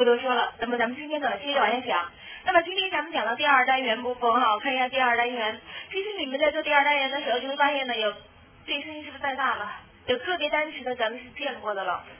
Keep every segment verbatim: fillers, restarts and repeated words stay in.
不多说了。那么咱们今天呢，接着往下讲。那么今天咱们讲到第二单元部分哈，我看一下第二单元。其实你们在做第二单元的时候，就会发现呢，有这声音是不是太大了？有个别单词呢，咱们是见过的了。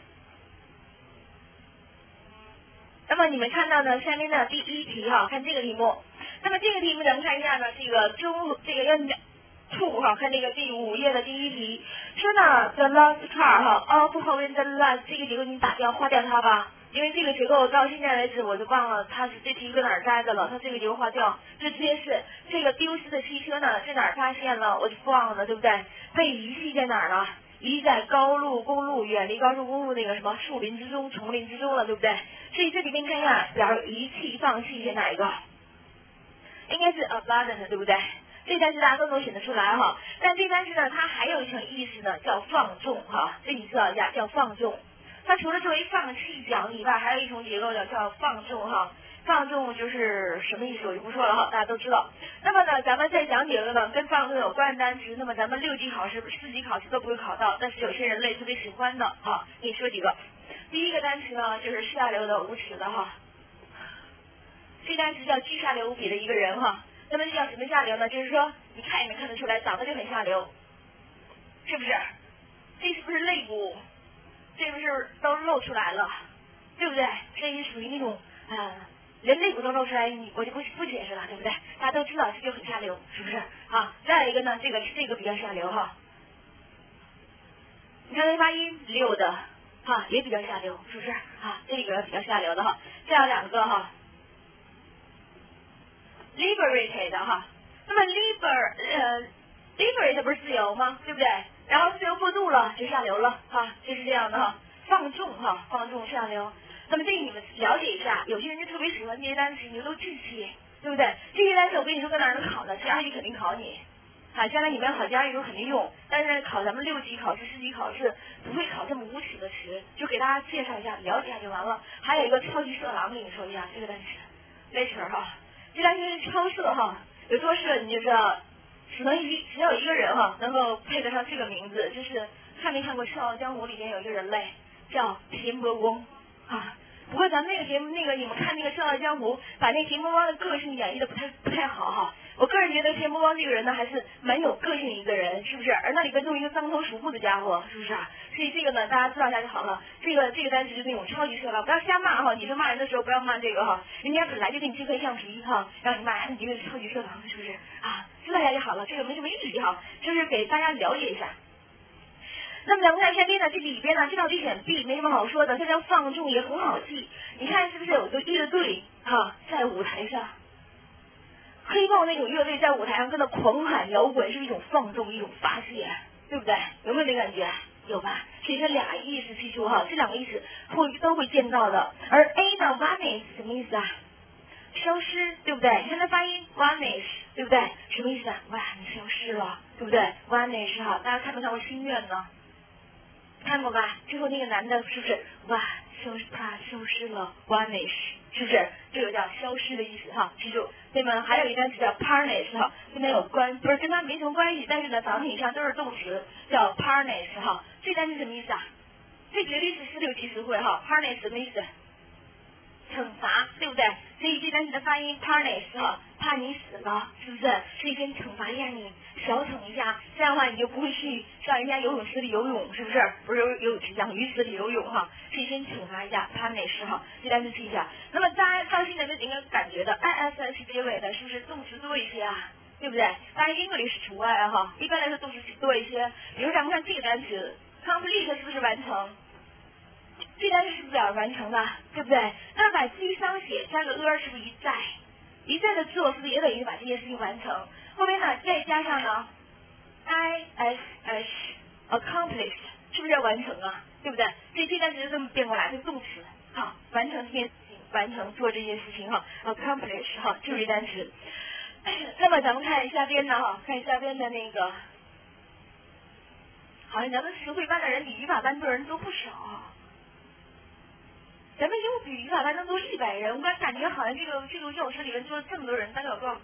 那么你们看到呢，下面的第一题哈，看这个题目。那么这个题目咱们看一下呢，这个中这个要two哈，看这个第五页的第一题，说呢 the last car 哈 of having the last 这个结构你打掉划掉它吧，因为这个结构到现在为止我就忘了它是这题搁哪儿摘的了，它这个结构划掉，就直接是这个丢失的汽车呢在哪儿发现了我就忘了，对不对？被遗弃在哪儿了？遗在高路公路远离高速公路那个什么树林之中丛林之中了，对不对？所以这里面看一下表示遗弃放弃是哪一个？应该是 abandon 对不对？这单词大家都能选得出来哈，但这单词呢，它还有一层意思呢，叫放纵哈，这你知道一下，叫放纵。它除了作为放弃讲以外，还有一种结构叫叫放纵哈。放纵就是什么意思我就不说了哈，大家都知道。那么呢，咱们再讲几个呢跟放纵有关的单词，那么咱们六级考试、四级考试都不会考到，但是有些人类特别喜欢的哈，给你说几个。第一个单词呢，就是下流的、无耻的哈。这单词叫巨下流无比的一个人哈。那么这叫什么下流呢？就是说你看也没看得出来，长得就很下流，是不是？这是不是肋骨？这不是都露出来了，对不对？这是属于那种啊、呃，连肋骨都露出来，你我就不不解释了，对不对？大家都知道这就很下流，是不是？啊，再一个呢，这个这个比较下流哈。你看它发音溜的哈，也比较下流，是不是？啊，这个比较下流的哈。再有两个哈。liberated 哈，那么 liber 呃 liberate 不是自由吗？对不对？然后自由过度了就下流了哈，就是这样的哈，放纵哈，放纵下流。那么这个你们了解一下，有些人就特别喜欢这些单词，你们都记起，对不对？这些单词我跟你说搁哪儿能考呢？家里肯定考你，啊，将来你们要考家里时候肯定用，但是考咱们六级考试、四级考试不会考这么无耻的词，就给大家介绍一下，了解一下就完了。还有一个超级色狼，跟你说一下这个单词 ，later 哈。这单词是超色哈，有多色你就知道，只能一只有一个人哈能够配得上这个名字，就是看没看过《笑傲江湖》里面有一个人类叫田伯翁啊。不过咱们那个节目那个你们看那个《笑傲江湖》，把那田伯翁的个性演绎的不太不太好哈。我个人觉得田伯翁这个人呢还是蛮有个性的一个人，是不是？而那里边弄一个獐头鼠目的家伙，是不是啊？所以这个呢大家知道一下就好了。这个这个单词就是那种超级色狼，不要瞎骂哈。你说骂人的时候不要骂这个哈，人家本来就给你这块橡皮哈，让你骂，你这个超级色狼，是不是啊？知道一下就好了，这个没什么意义哈，就是给大家了解一下。那么咱们看下边呢，这里边呢，这道题选 B 没什么好说的，它叫放纵也很好记。你看是不是有个乐队哈在舞台上？黑豹那种乐队在舞台上跟着狂喊摇滚，是一种放纵，一种发泄，对不对？有没有这感觉？有吧？所以这俩意思记住哈，这两个意思会都会见到的。而 A 呢 vanish 什么意思啊？消失，对不对？你看它发音 vanish， 对不对？什么意思啊？哇，你消失了，对不对 ？vanish 哈，大家看没看过《心愿》呢？看过吧？最后那个男的是不是哇消失他消失了 vanish， 是不是？这个叫消失的意思哈，记住对吗？还有一单词叫 tarnish 哈，跟它有关，不是跟它没什么关系，但是呢，早上以上都是动词，叫 tarnish 哈。这单词什么意思啊？这绝对是四六级词汇哈 ，tarnish 什么意思？惩罚，对不对？所以这单词的发音 tarnish 哈，怕你死了，是不是？所以先惩罚一下你，小惩一下，这样的话你就不会去上人家游泳池里游泳，是不是？不是游游泳池，讲鱼池里游泳哈，所以先惩罚一下 tarnish 哈，这单词记一下。那么大家放心的就应该感觉到 I S S 结尾的是不是动词多一些啊？对不对？当然 English 除外啊哈，一般来说动词多一些。比如咱们看这个单词 complete 是不是完成？这单词是不是要完成的，对不对？那么把 G 商写加个 a 是不是一再？一再的做是不是也等于把这件事情完成？后面呢再加上呢 I S S accomplished 是不是要完成啊？对不对？所以这单词就这么变过来，是动词哈，完成这件事情，完成做这件事情哈 ，accomplish 哈，就是这单词。那么咱们看下边呢哈，看下边的那个，好像咱们词汇班的人比语法班的人都不少。咱们英语语法班能多一百人，我感觉好像这个这个教室里面坐了这么多人，大概有多少？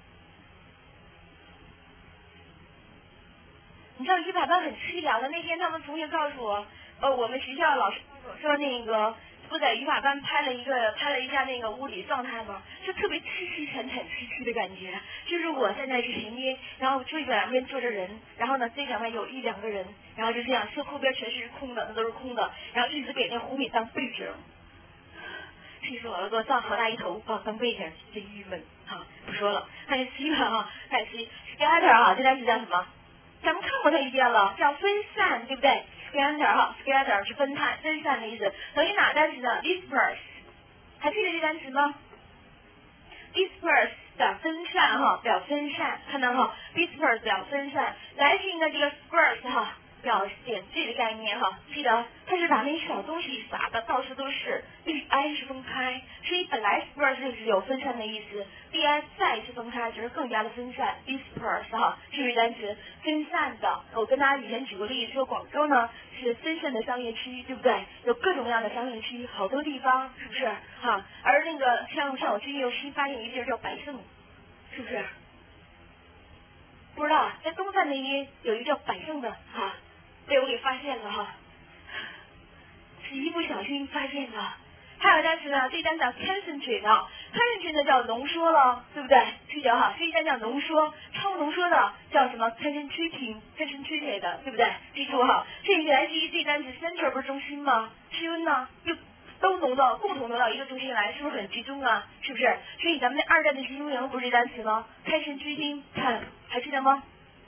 你知道语法班很凄凉的，那天他们同学告诉我，呃，我们学校老师说那个不在语法班拍了一个拍了一下那个物理状态吗？就特别凄凄惨惨戚戚的感觉。就是我现在是前面，然后这两边坐着人，然后呢这两边有一两个人，然后就这样，车后边全是空的，那都是空的，然后一直给那湖面当背景。气死我了，给我造好大一头啊，当背景，真郁闷啊！不说了，看西吧哈，看西 scatter 哈，这单词叫什么？咱们看过它一遍了，叫分散，对不对 ？scatter 哈 ，scatter 是分散、分散的意思。等于哪单词呢 ？disperse， 还记得这单词吗 ？disperse 表分散哈，表分散，看到哈 ？disperse 表分散，来自于呢这个 sparse 哈。表点缀的概念哈，记得它是把那小东西撒的到处都是 ，b i 是分开，所以本来 sparse 就是有分散的意思 ，b i 再是分开，只是更加的分散 ，disperse 哈，这个单词分散的。我跟大家以前举过例子说，广州呢是分散的商业区，对不对？有各种各样的商业区，好多地方，是不是？哈，而那个像像我最近又新发现一个地儿叫百盛，是不是？不知道，在东站那边有一个叫百盛的哈。被我给发现了哈，是一不小心发现的。还有单词呢，这单词叫 concentrate 啊 ，concentrate 呢叫浓缩了，对不对？记得哈，这一单叫浓缩，超浓缩的叫什么 concentrating，concentrated， 对不对？记住哈，这一来自于这单词 center 不是中心吗？气温呢又都浓到共同浓到一个中心来，是不是很集中啊？是不是？所以咱们那二战的集中营不是这单词吗 ？concentrating camp 还记得吗？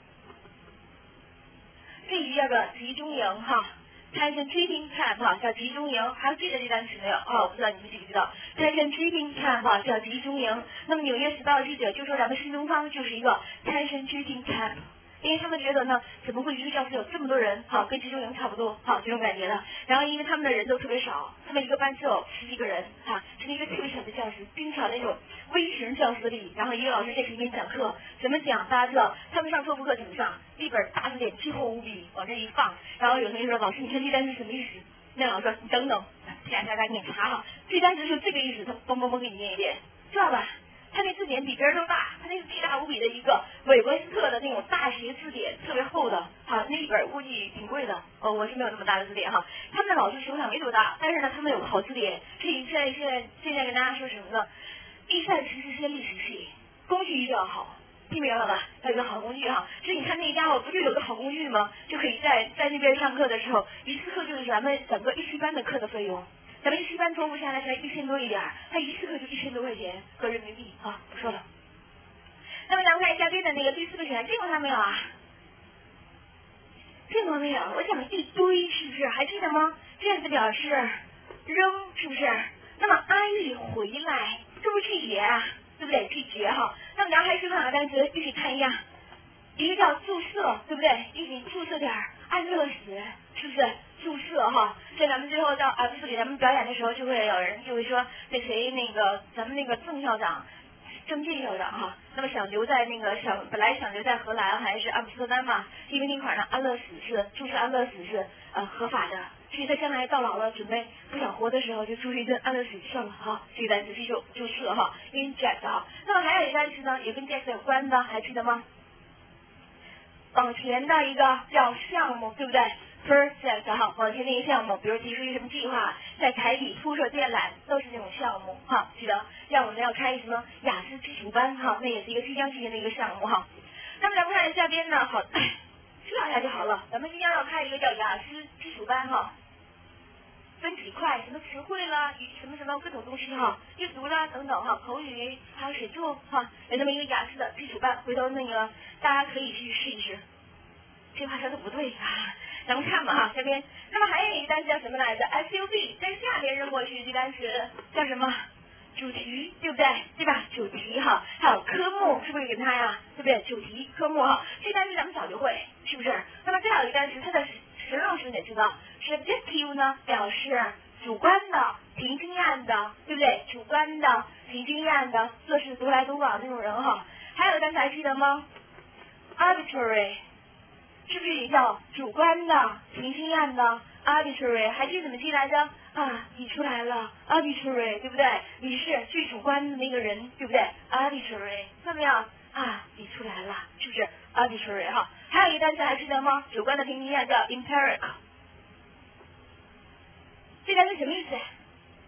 这是叫做集中营哈 ，concentrating camp 哈叫集中营，还记得这单词没有？哦，我不知道你们记不知道 ，concentrating camp 哈叫集中营。那么纽约时报记者就说咱们新东方就是一个 concentrating camp。因为他们觉得呢，怎么会一个教室有这么多人？好，跟集中营差不多，好这种感觉的。然后因为他们的人都特别少，他们一个班只有十几个人，哈，是一个特别小的教室，经常那种微型教室里。然后一个老师在前面讲课，怎么讲？大家知道，他们上托福课怎么上？一本大字典巨厚无比，往这一放。然后有同学说：“老师，你看这单词什么意思？”那老师说：“你等等，大家赶紧查哈，这单词是这个意思。”他嘣嘣嘣给你念一遍，知道吧？他那字典比别人都大，他那是巨大无比的一个韦伯斯特的那种大学字典，特别厚的，哈，那一本估计挺贵的。哦，我是没有那么大的字典哈。他们的老师手掌没多大，但是呢，他们有个好字典。所以现在现在现在跟大家说什么呢？第三实习先历史系，工具一定要好，听明白了吧？要有个好工具哈。所以你看那家伙不就有个好工具吗？就可以在在那边上课的时候，一次课就是咱们整个一期班的课的费用。咱们一期班托福下来才一千多一点，他一次课就一千多块钱合人民币啊！不说了。那么咱们看下边的那个第四个选项，见过它没有啊？见过没有？我讲一堆，是不是？还记得吗？这样子表示扔，是不是？那么安逸回来，这不是拒绝啊，对不对？拒绝哈。那么咱们还是看两个单词，一起看一下。一个叫注射，对不对？一起注射点安乐死，是不是？注射哈，所以咱们最后到啊，不是给咱们表演的时候，就会有人就会说，那谁那个咱们那个郑校长，郑健校长哈，那么想留在那个想本来想留在荷兰还是阿姆斯特丹嘛，因为那块儿呢安乐死是注射安乐死是呃合法的，所以他将来到老了准备不想活的时候就注射一顿安乐死算了哈，这个单词就注射哈 ，inject 哈。那么还有一个单词呢，也跟 inject 有关的，还记得吗？往前的一个叫项目，对不对 ？project 哈，往前的一个项目，比如提出一个什么计划，在台底铺设电缆，都是这种项目哈。记得，让我们要开什么雅思基础班哈，那也是一个即将进行的一个项目哈。那么咱们看下边呢，好，知道一下就好了。咱们即将要开一个叫雅思基础班哈，分几块，什么词汇啦，什么什么各种东西哈，阅读啦等等哈，口语还有写作哈，有这么一个雅思的基础班，回头那个大家可以去试一试。这话说的不对啊，咱们看吧哈，下边。那么还有一个单词叫什么来着 ？S U V， 在下边扔过去这单词叫什么？主题，对不对？对吧？主题哈，还有科目，是不是给它呀？对不对？主题、科目哈，这单词咱们早就会，是不是？那么再有一个单词，它的实用时你也知道 ，subjective 呢表示主观的、凭经验的，对不对？主观的、凭经验的，做事独来独往那种人哈。还有个单词还记得吗 ？arbitrary。是不是也叫主观的、凭经验的 arbitrary？ 还记得怎么记来着？啊，你出来了 arbitrary， 对不对？你是最主观的那个人，对不对 ？arbitrary， 看到没有？啊，你出来了，是不是 arbitrary 哈？还有一个单词还记得吗？主观的凭经验叫 empirical。这单词什么意思？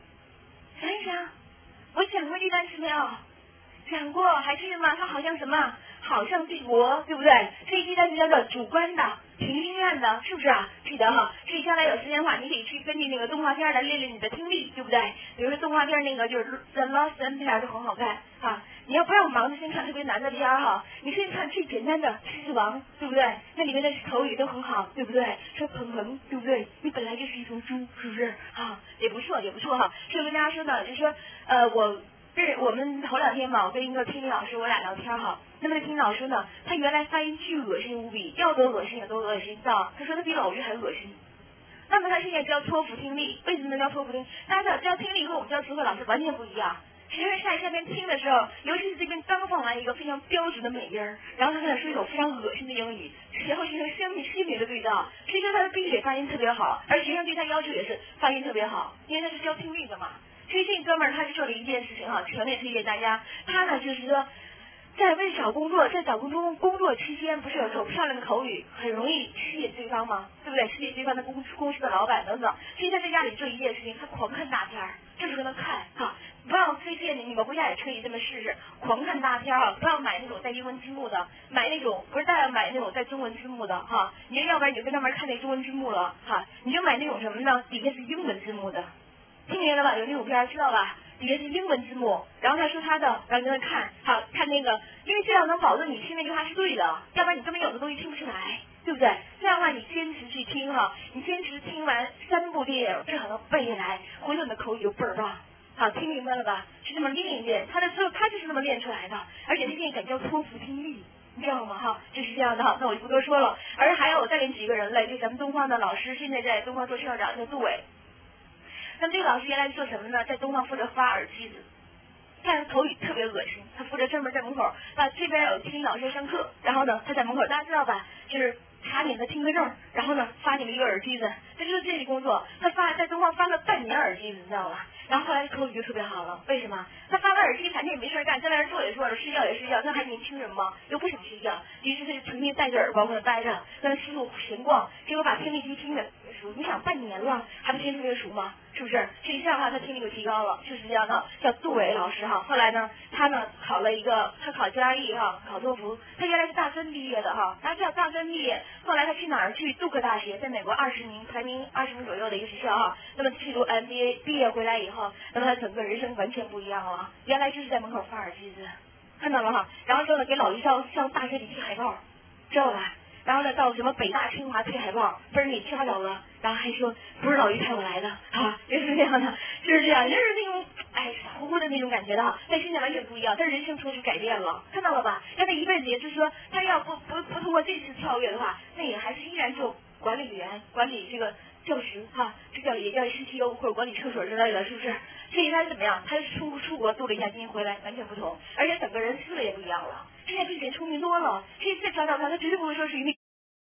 过这单词没有？讲过，还记得吗？它好像什么？好像帝国，对不对？所以这单词叫做主观的、凭经验的，是不是啊？记得哈。所以将来有时间的话，你可以去根据那个动画片来练练你的听力，对不对？比如说动画片那个就是《The Lost Empire》就很好看啊。你要不要忙着先看特别难的片儿哈？你先看最简单的《狮子王》，对不对？那里面的口语都很好，对不对？说鹏鹏，对不对？你本来就是一头猪，是不是啊？也不错，也不错哈。所以跟大家说呢，就是说，呃，我。是我们头两天嘛，我跟一个听力老师我俩聊天哈。那么听力老师呢，他原来发音巨恶心无比，要多恶心有多恶心，知道？他说他比老于还恶心。那么他现在教托福听力，为什么能教托福听？大家知道教听力和我们教词汇老师完全不一样。其实在下边听的时候，尤其是这边刚放完一个非常标准的美音儿，然后他跟他说一口非常恶心的英语，然后形成心理心理的对照。所以说他的闭嘴发音特别好，而学生对他要求也是发音特别好，因为他是教听力的嘛。所以这哥们儿他是做了一件事情哈，全力推荐大家。他呢就是说，在为找工作，在找工作工作期间，不是有种漂亮的口语，很容易吸引对方吗？对不对？吸引对方的公公司的老板等等。所以他在家里做一件事情，他狂看大片儿，就是跟他看哈。不要推荐你，你们回家也可以这么试试，狂看大片啊！不要买那种带英文字幕的，买那种不是带买那种带中文字幕的哈。你要不然你就跟他们看那中文字幕了哈，你就买那种什么呢？底下是英文字幕的。听明白了吧？有那种片知道吧？底下是英文字幕，然后他说他的，然后跟他看，好看那个，因为这样能保证你听那句话是对的，要不然你根本有的东西听不出来，对不对？这样的话你坚持去听哈，你坚持听完三部电影，最好能背下来，回头你的口语就倍儿棒。好，听明白了吧？是这么练一练，他的时候他就是这么练出来的，而且他现在敢教托福听力。你知道吗？哈，就是这样的哈，那我就不多说了。而还有我再给你举一个人来，就咱们东方的老师，现在在东方做校长，叫杜伟。那么这个老师原来做什么呢？在东方负责发耳机子，但口语特别恶心。他负责专门在门口，那这边有听力老师上课，然后呢他在门口，大家知道吧？就是查你的听课证，然后呢发你们一个耳机子，这就是这类工作。他发在东方发了半年耳机子，你知道吧？然后后来口语就特别好了，为什么？他发完耳机，反正也没事干，在那儿坐也坐着，睡觉也睡觉，那还年轻人吗？又不想睡觉，于是他就成天戴着耳光在那待着，在那四处闲逛，结果把听力机听的熟。你想半年了，还不听特别熟吗？是不是？所以这样的话，他听力就提高了，就是这样的。叫杜伟老师哈，后来呢，他呢考了一个，他考加义哈，考托福。他原来是大专毕业的哈，大家知道大专毕业，后来他去哪儿？去杜克大学，在美国二十名排名二十名左右的一个学校哈。那么去读 M B A， 毕业回来以后，那么他整个人生完全不一样了。原来就是在门口发耳机子，看到了哈。然后说呢，给老于上上大学里贴海报，知道吧？然后呢，到什么北大、清华贴海报，分儿给抓着了，然后还说不是老于派我来的，啊，就是这样的，就是这样，就是那种哎傻乎乎的那种感觉的哈。但现在完全不一样，他人生从此改变了，看到了吧？那他一辈子也就是说，他要不不不通过这次跳跃的话，那也还是依然做管理员，管理这个教学哈，这叫也叫 C T O 或者管理厕所之类的，是不是？所以他是怎么样？他是出出国镀了一下金回来，完全不同，而且整个人思维也不一样了。现在比以前聪明多了，所以再找找他，他绝对不会说是一个